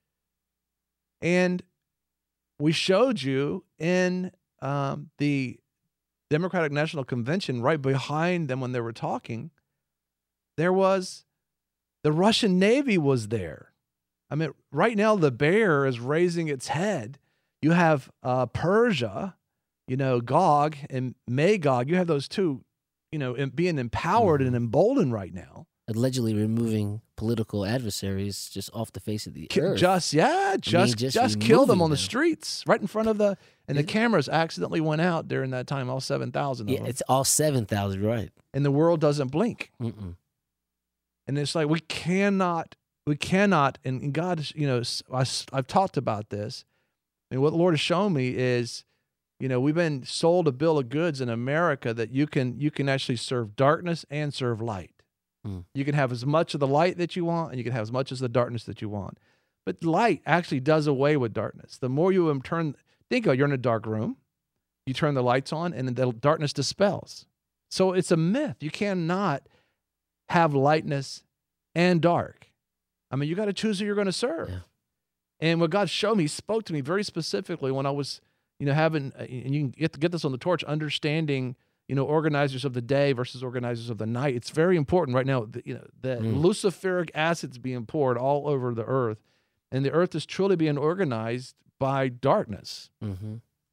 And we showed you in um, the Democratic National Convention, right behind them when they were talking, there was the Russian Navy was there. I mean, right now the bear is raising its head. You have uh, Persia, you know, Gog and Magog. You have those two, you know, in, being empowered Mm-hmm. and emboldened right now. Allegedly removing political adversaries just off the face of the Ki- earth. Just yeah, just just just, kill them removing on the them. streets, right in front of the, and the Yeah. cameras accidentally went out during that time. All seven thousand of Yeah, them, it's all seven thousand, right? and the world doesn't blink. Mm-mm. And it's like we cannot, we cannot, and, and God, is, you know, s- I, have talked about this. And what the Lord has shown me is, you know, we've been sold a bill of goods in America that you can you can actually serve darkness and serve light. Mm. You can have as much of the light that you want, and you can have as much as the darkness that you want. But light actually does away with darkness. The more you um, turn, think of it, you're in a dark room, you turn the lights on, and the darkness dispels. So it's a myth. You cannot have lightness and dark. I mean, you got to choose who you're going to serve. Yeah. And what God showed me, He spoke to me very specifically when I was, you know, having, uh, and you can get, to get this on the torch, understanding, you know, organizers of the day versus organizers of the night. It's very important right now, that, you know, that Mm. luciferic acid's being poured all over the earth, and the earth is truly being organized by darkness. Mm-hmm.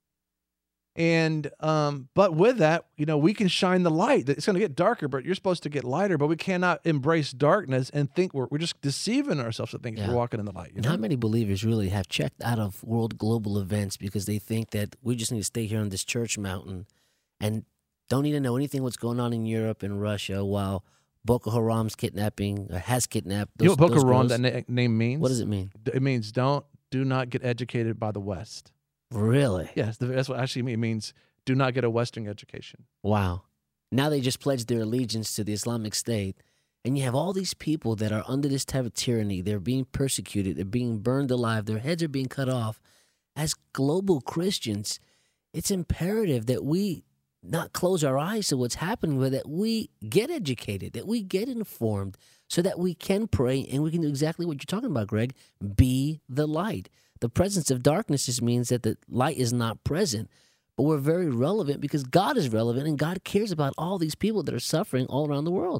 And, um, but with that, you know, we can shine the light. It's going to get darker, but you're supposed to get lighter, but we cannot embrace darkness and think we're, we're just deceiving ourselves to think Yeah. we're walking in the light. You And know? how many believers really have checked out of world global events because they think that we just need to stay here on this church mountain and don't need to know anything what's going on in Europe and Russia while Boko Haram's kidnapping or has kidnapped those, You know what Boko those Haram, girls? that na- name means? What does it mean? It means don't, do not get educated by the West. Really? Yes, that's what actually it means. Do not get a Western education. Wow. Now they just pledged their allegiance to the Islamic State, and you have all these people that are under this type of tyranny. They're being persecuted. They're being burned alive. Their heads are being cut off. As global Christians, it's imperative that we not close our eyes to what's happening, but that we get educated, that we get informed, so that we can pray and we can do exactly what you're talking about, Greg. Be the light. The presence of darkness just means that the light is not present, but we're very relevant because God is relevant and God cares about all these people that are suffering all around the world.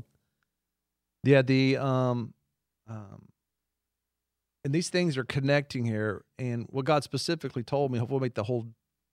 Yeah, the um, um, and these things are connecting here. And what God specifically told me, hopefully, we'll make the whole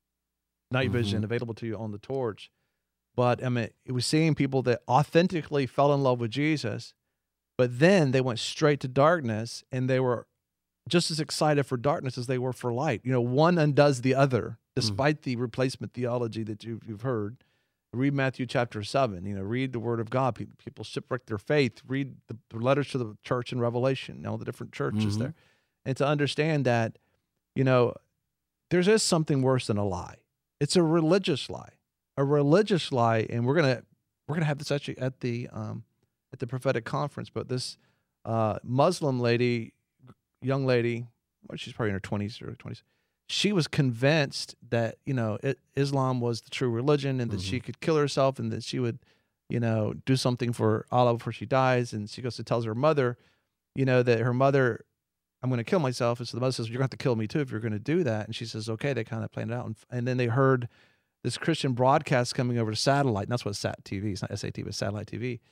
night Mm-hmm. vision available to you on the torch. But I mean, it was seeing people that authentically fell in love with Jesus, but then they went straight to darkness, and they were just as excited for darkness as they were for light. You know, one undoes the other, despite mm. the replacement theology that you've, you've heard. Read Matthew chapter seven. You know, read the Word of God. People, people shipwreck their faith. Read the, the letters to the church in Revelation. You know, the different churches mm-hmm. there, and to understand that, you know, there is something worse than a lie. It's a religious lie, a religious lie, and we're gonna we're gonna have this actually at the um, at the prophetic conference. But this uh, Muslim lady, young lady, well, she's probably in her twenties or twenties. She was convinced that, you know, it, Islam was the true religion, and that mm-hmm. she could kill herself, and that she would, you know, do something for Allah before she dies. And she goes to tells her mother, you know, that her mother, I'm going to kill myself. And so the mother says, you're going to have to kill me too if you're going to do that. And she says, okay. They kind of planned it out. And, and then they heard this Christian broadcast coming over to satellite. And that's what Sat T V, it's not S A T, but satellite T V.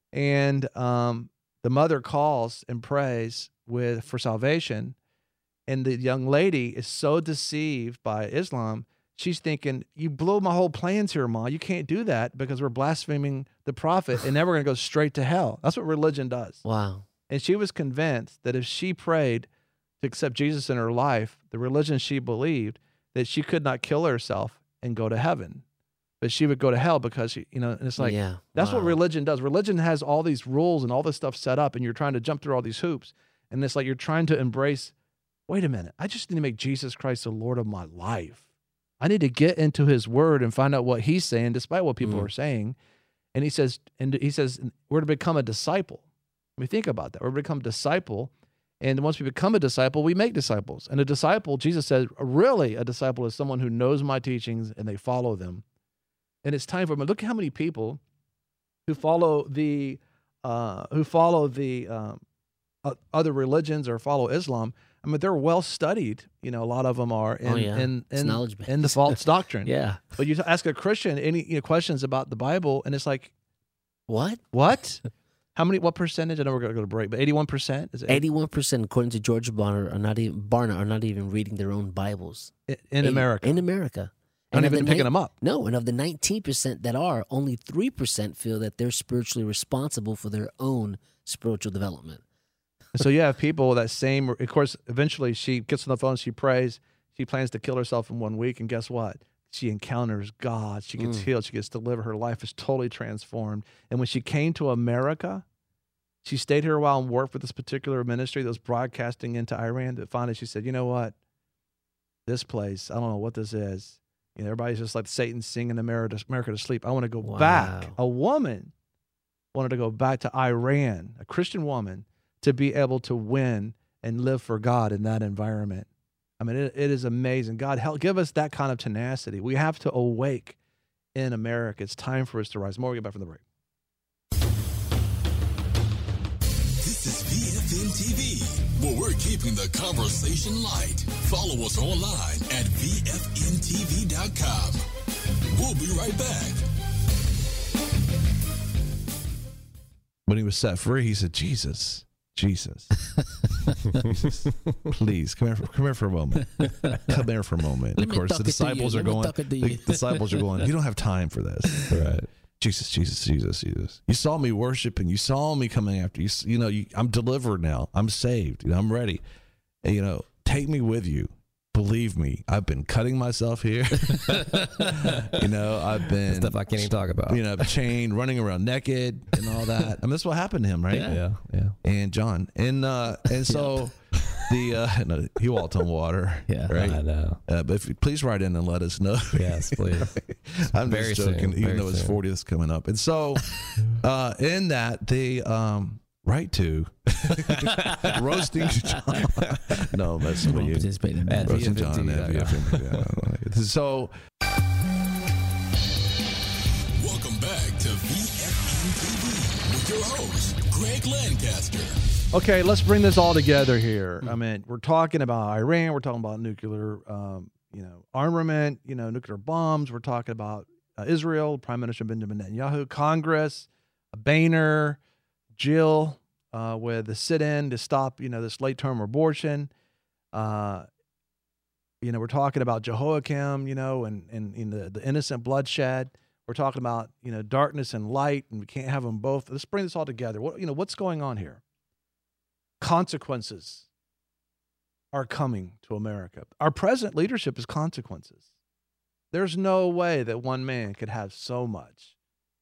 And um, the mother calls and prays with for salvation. And the young lady is so deceived by Islam, she's thinking, you blew my whole plans here, Ma. You can't do that because we're blaspheming the prophet, and then we're going to go straight to hell. That's what religion does. Wow. And she was convinced that if she prayed to accept Jesus in her life, the religion she believed, that she could not kill herself and go to heaven, but she would go to hell because, she, you know, and it's like, yeah. that's wow. what religion does. Religion has all these rules and all this stuff set up, and you're trying to jump through all these hoops. And it's like you're trying to embrace, wait a minute, I just need to make Jesus Christ the Lord of my life. I need to get into his word and find out what he's saying, despite what people mm. are saying. And he says, and he says, we're to become a disciple. I mean, think about that. We're to become a disciple. And once we become a disciple, we make disciples. And a disciple, Jesus says, really a disciple is someone who knows my teachings and they follow them. And it's time for them. Look at how many people who follow the, uh, who follow the um, uh, other religions or follow Islam. I mean, they're well studied. You know, a lot of them are in oh, yeah. in, in, knowledge in the false doctrine. Yeah. But you ask a Christian any you know, questions about the Bible, and it's like, what? What? How many? What percentage? I know we're going to go to break, but eighty-one percent is it? Eighty-one percent, according to George Barna, are not even Barna are not even reading their own Bibles in, in America. In America, not even picking them up. No, and of the nineteen percent that are, only three percent feel that they're spiritually responsible for their own spiritual development. So you have people that same. Of course, eventually she gets on the phone, she prays, she plans to kill herself in one week, and guess what? She encounters God. She gets mm. healed. She gets delivered. Her life is totally transformed. And when she came to America, she stayed here a while and worked for this particular ministry that was broadcasting into Iran. That finally she said, you know what? This place, I don't know what this is. You know, everybody's just like Satan singing America to, America to sleep. I want to go wow. back. A woman wanted to go back to Iran, a Christian woman, to be able to win and live for God in that environment. I mean, it, it is amazing. God, help give us that kind of tenacity. We have to awake in America. It's time for us to rise. More, we'll get back from the break. This is V F N T V, where we're keeping the conversation light. Follow us online at V F N T V dot com. We'll be right back. When he was set free, he said, Jesus, Jesus, Jesus, please come here, for, come here for a moment. Come here for a moment. Let of course, the disciples are going. The disciples are going. You don't have time for this, right? Jesus, Jesus, Jesus, Jesus. You saw me worshiping. You saw me coming after you. You know, you, I'm delivered now. I'm saved. You know, I'm ready. And, you know, take me with you. Believe me, I've been cutting myself here. you know, I've been stuff I can't even talk about. You know, chained, running around naked, and all that. I mean, that's what happened to him, right? Yeah, yeah. yeah. And John, and uh, and so, the uh, no, he walked on water. Yeah, right. I know. Uh, but if you, please write in and let us know. Yes, please. I'm Very just joking, soon, even very though his soon. fortieth coming up. And so, uh, in that, the um, right to roasting John. No, that's Won't what you. participate in that. Roasting V F N T V John at dot com. V F N T V dot com. So. Welcome back to V F N T V with your host, Greg Lancaster. Okay, let's bring this all together here. I mean, we're talking about Iran. We're talking about nuclear, um, you know, armament. You know, nuclear bombs. We're talking about uh, Israel. Prime Minister Benjamin Netanyahu, Congress, Boehner, Jill, uh, with the sit-in to stop, you know, this late-term abortion. Uh, you know, we're talking about Jehoiakim. You know, and and, and the, the innocent bloodshed. We're talking about, you know, darkness and light, and we can't have them both. Let's bring this all together. What, you know, what's going on here? Consequences are coming to America. Our present leadership is consequences. There's no way that one man could have so much.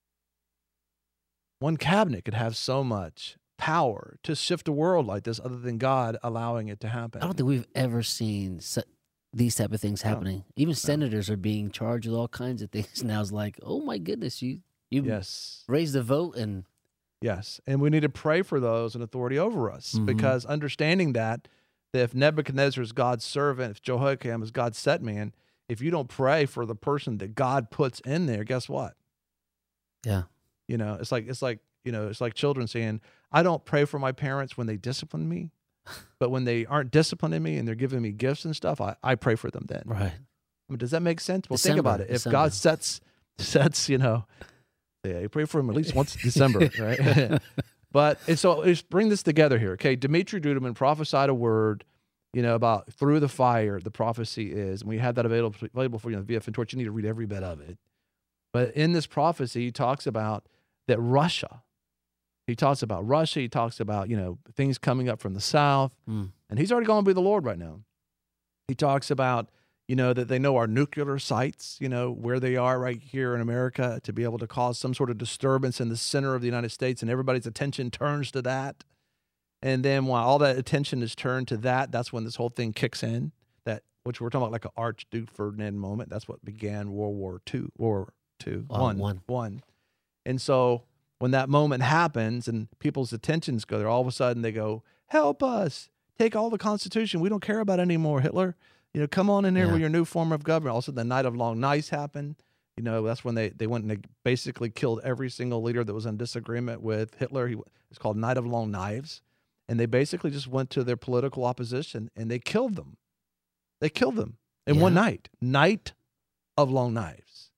One cabinet could have so much power to shift the world like this other than God allowing it to happen. I don't think we've ever seen su- these type of things happening. Even senators are being charged with all kinds of things. Now it's like, oh my goodness, you you yes. raised the vote and Yes, and we need to pray for those in authority over us Mhm. because understanding that, that if Nebuchadnezzar is God's servant, if Jehoiakim is God's set man, if you don't pray for the person that God puts in there, guess what? yeah, You know, it's like it's like you know, it's like children saying, "I don't pray for my parents when they discipline me, but when they aren't disciplining me and they're giving me gifts and stuff, I, I pray for them then." right. I mean, does that make sense? Well, December, think about it. If December. God sets sets, you know, yeah, you pray for him at least once in December, right? But and so let's bring this together here. Okay, Dimitri Duduman prophesied a word, you know, about through the fire. The prophecy is, and we have that available available for you on the V F N Torch. You need to read every bit of it. But in this prophecy, he talks about that Russia. He talks about Russia. He talks about, you know, things coming up from the south, Mm. and he's already going to be the Lord right now. He talks about, you know, that they know our nuclear sites, you know, where they are right here in America to be able to cause some sort of disturbance in the center of the United States, and everybody's attention turns to that. And then while all that attention is turned to that, that's when this whole thing kicks in, that which we're talking about like an Archduke Ferdinand moment. That's what began World War Two, World War Two, Wow, one, one. one. And so when that moment happens and people's attentions go there, all of a sudden they go, help us, take all the Constitution. We don't care about it anymore, Hitler. You know, come on in here Yeah. with your new form of government. Also, the Night of Long Nights happened. You know, that's when they, they went and they basically killed every single leader that was in disagreement with Hitler. He, it's called Night of Long Knives. And they basically just went to their political opposition and they killed them. They killed them in Yeah. one night. Night of Long Knives.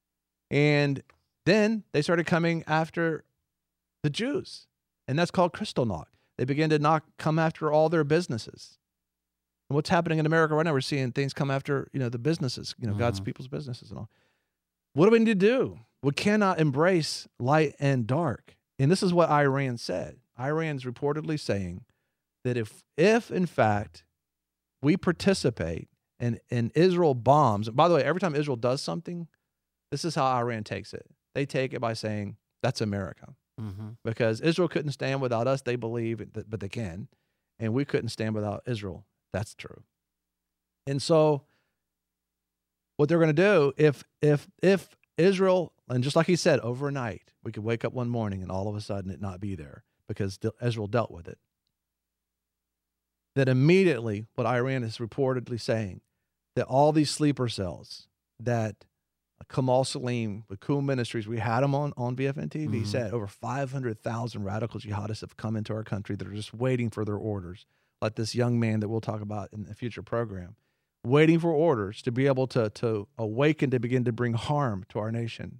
And then they started coming after the Jews. And that's called Kristallnacht. They began to knock, come after all their businesses. And what's happening in America right now, we're seeing things come after, you know, the businesses, you know, God's Mhm. people's businesses and all. What do we need to do? We cannot embrace light and dark. And this is what Iran said. Iran's reportedly saying that if, if in fact, we participate in, in Israel bombs, and by the way, every time Israel does something, this is how Iran takes it. They take it by saying, that's America. Mm-hmm. Because Israel couldn't stand without us, they believe, that, but they can. And we couldn't stand without Israel. That's true. And so what they're going to do, if if if Israel, and just like he said, overnight, we could wake up one morning and all of a sudden it not be there because Israel dealt with it. That immediately, what Iran is reportedly saying, that all these sleeper cells that Kamal Salim, with Qum Ministries, we had him on, on V F N T V, Mhm. said over five hundred thousand radical jihadists have come into our country that are just waiting for their orders, like this young man that we'll talk about in a future program, waiting for orders to be able to, to awaken, to begin to bring harm to our nation.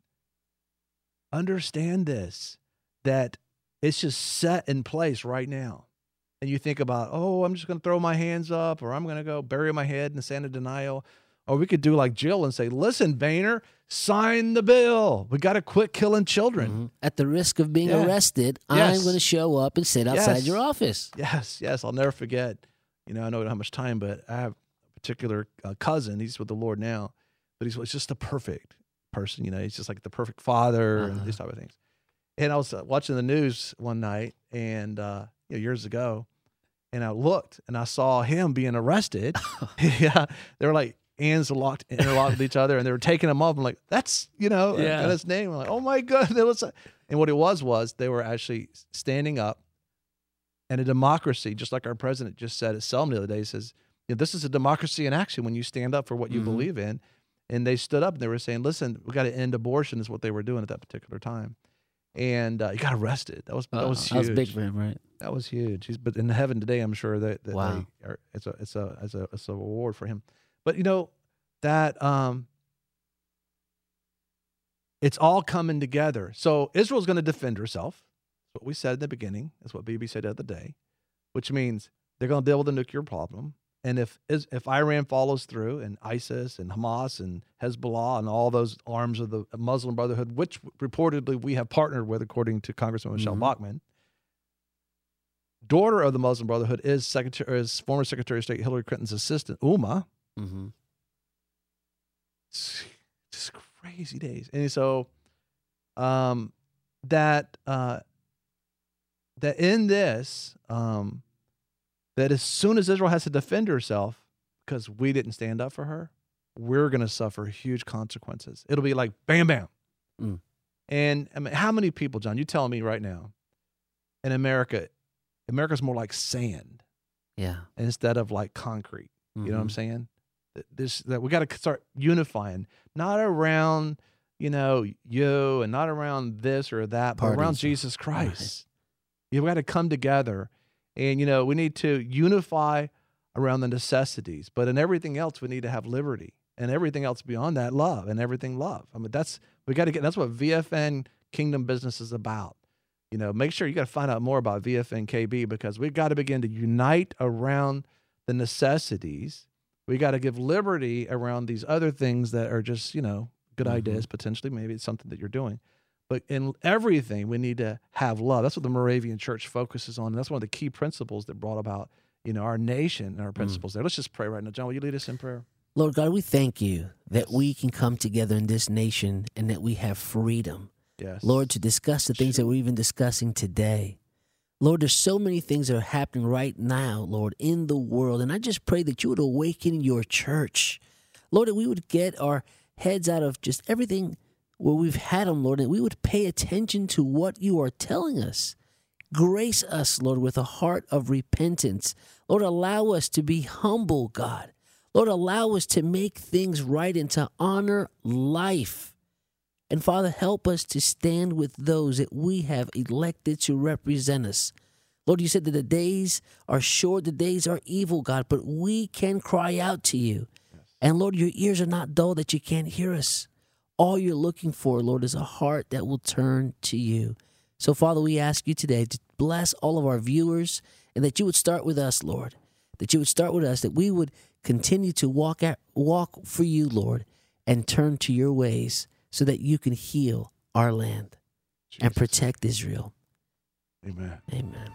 Understand this, that it's just set in place right now. And you think about, oh, I'm just going to throw my hands up, or I'm going to go bury my head in the sand of denial. Or we could do like Jill and say, listen, Boehner, sign the bill. We got to quit killing children. Mm-hmm. At the risk of being Yeah. arrested, Yes. I'm going to show up and sit outside Yes. your office. Yes, yes. I'll never forget. You know, I don't know how much time, but I have a particular uh, cousin. He's with the Lord now, but he's, he's just the perfect person. You know, he's just like the perfect father and Uh-huh. these type of things. And I was uh, watching the news one night, and uh, you know, years ago, And I looked, and I saw him being arrested. Yeah, they were like hands locked, interlocked with each other, and they were taking him off. I'm like, that's, you know, Yeah. and his name. I'm like, oh my God, that was. And what it was was they were actually standing up, and a democracy, just like our president just said at Selma the other day. He says, you know, this is a democracy in action when you stand up for what you Mhm. believe in. And they stood up and they were saying, listen, we got to end abortion, is what they were doing at that particular time. And uh, he got arrested. That was that Uh, was that huge. was big for him, right? That was huge. He's but in heaven today, I'm sure that, that Wow. they are, it's a it's a it's a it's a reward for him. But you know that um, it's all coming together. So Israel's going to defend herself. That's what we said in the beginning. That's what B B said the other day, which means they're going to deal with the nuclear problem. And if if Iran follows through, and ISIS and Hamas and Hezbollah and all those arms of the Muslim Brotherhood, which reportedly we have partnered with, according to Congressman Michelle Mhm. Bachmann, daughter of the Muslim Brotherhood is Secretary is former Secretary of State Hillary Clinton's assistant, Uma. Mm-hmm. It's just crazy days. And so um, that uh, that in this. Um, That as soon as Israel has to defend herself because we didn't stand up for her, we're going to suffer huge consequences. It'll be like bam, bam. Mm. And I mean, how many people, John, you tell me right now, in America, America's more like sand Yeah. instead of like concrete. You know what I'm Mhm. saying? That This that we got to start unifying, not around, you know, you and not around this or that, but around Parties. Jesus Christ. You've got to come together. And, you know, we need to unify around the necessities, but in everything else, we need to have liberty, and everything else beyond that, love, and everything love. I mean, that's, we got to get, that's what V F N Kingdom Business is about. You know, make sure you got to find out more about V F N K B, because we've got to begin to unite around the necessities. We got to give liberty around these other things that are just, you know, good Mhm. ideas, potentially. Maybe it's something that you're doing. But in everything, we need to have love. That's what the Moravian Church focuses on. And that's one of the key principles that brought about, you know, our nation and our principles there. Let's just pray right now. John, will you lead us in prayer? Lord God, we thank you that we can come together in this nation and that we have freedom, Yes. Lord, to discuss the things that we're even discussing today. Lord, there's so many things that are happening right now, Lord, in the world. And I just pray that you would awaken your church. Lord, that we would get our heads out of just everything where we've had them, Lord, and we would pay attention to what you are telling us. Grace us, Lord, with a heart of repentance. Lord, allow us to be humble, God. Lord, allow us to make things right and to honor life. And Father, help us to stand with those that we have elected to represent us. Lord, you said that the days are short, the days are evil, God, but we can cry out to you. Yes. And Lord, your ears are not dull that you can't hear us. All you're looking for, Lord, is a heart that will turn to you. So, Father, we ask you today to bless all of our viewers, and that you would start with us, Lord. That you would start with us, that we would continue to walk at, walk for you, Lord, and turn to your ways so that you can heal our land Jesus. and protect Israel. Amen. Amen.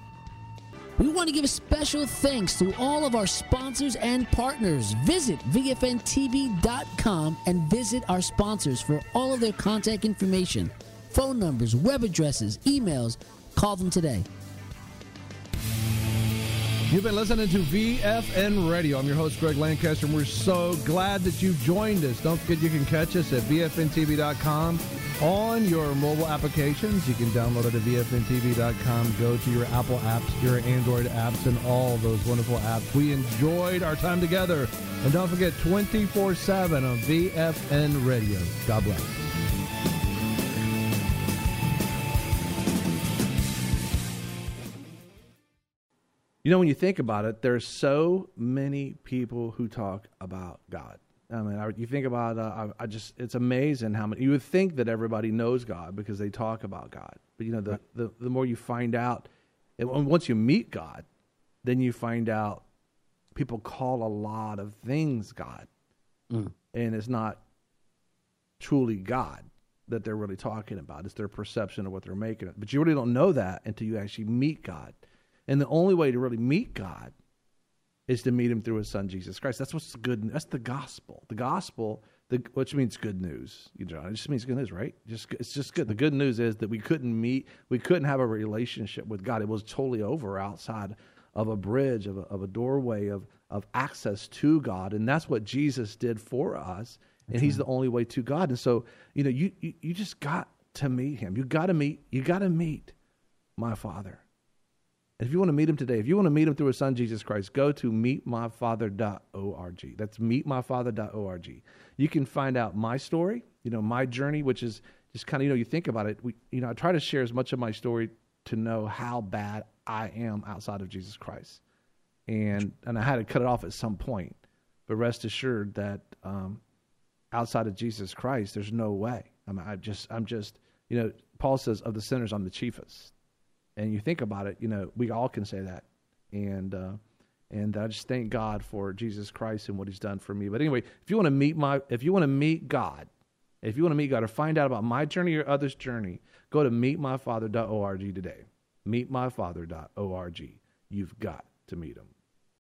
We want to give a special thanks to all of our sponsors and partners. Visit V F N T V dot com and visit our sponsors for all of their contact information, phone numbers, web addresses, emails. Call them today. You've been listening to V F N Radio. I'm your host, Greg Lancaster, and we're so glad that you joined us. Don't forget you can catch us at V F N T V dot com on your mobile applications. You can download it at V F N T V dot com. Go to your Apple apps, your Android apps, and all those wonderful apps. We enjoyed our time together. And don't forget, twenty-four seven on V F N Radio. God bless. You know, when you think about it, there's so many people who talk about God. I mean, I, you think about, uh, I, I just, it's amazing how many, you would think that everybody knows God because they talk about God. But, you know, the, the, the more you find out, and once you meet God, then you find out people call a lot of things God. Mm. And it's not truly God that they're really talking about. It's their perception of what they're making it. But you really don't know that until you actually meet God. And the only way to really meet God is to meet him through his son, Jesus Christ. That's what's good. That's the gospel. The gospel, the, which means good news. You know, it just means good news, right? Just It's just good. The good news is that we couldn't meet, we couldn't have a relationship with God. It was totally over outside of a bridge, of a, of a doorway, of, of access to God. And that's what Jesus did for us. And That's he's right. the only way to God. And so, you know, you, you, you just got to meet him. You got to meet, you got to meet my Father. And if you want to meet him today, if you want to meet him through his son, Jesus Christ, go to meet my father dot org. That's meet my father dot org. You can find out my story, you know, my journey, which is just kind of, you know, you think about it. We, you know, I try to share as much of my story to know how bad I am outside of Jesus Christ. And, and I had to cut it off at some point. But rest assured that um, outside of Jesus Christ, there's no way. I mean, I just, I'm just, you know, Paul says, of the sinners, I'm the chiefest. And you think about it, you know, we all can say that. And uh, and I just thank God for Jesus Christ and what he's done for me. But anyway, if you want to meet my, if you want to meet God, if you want to meet God or find out about my journey or others' journey, go to meet my father dot org today. meet my father dot org. You've got to meet him.